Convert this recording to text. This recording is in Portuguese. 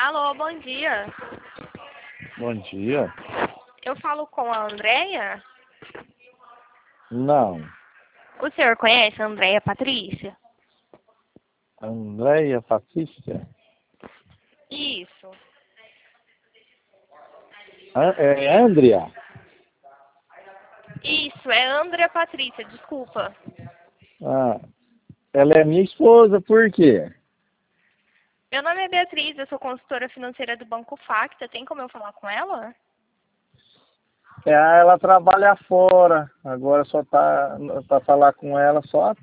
Alô, bom dia. Bom dia. Eu falo com a Andréia? Não. O senhor conhece a Andréia Patrícia? Andréia Patrícia? Isso. É Andrea? Isso, é Andréia Patrícia, desculpa. Ah, ela é minha esposa, por quê? Meu nome é Beatriz, eu sou consultora financeira do Banco Facta. Tem como eu falar com ela? Ela trabalha fora. Agora só tá falar com ela só à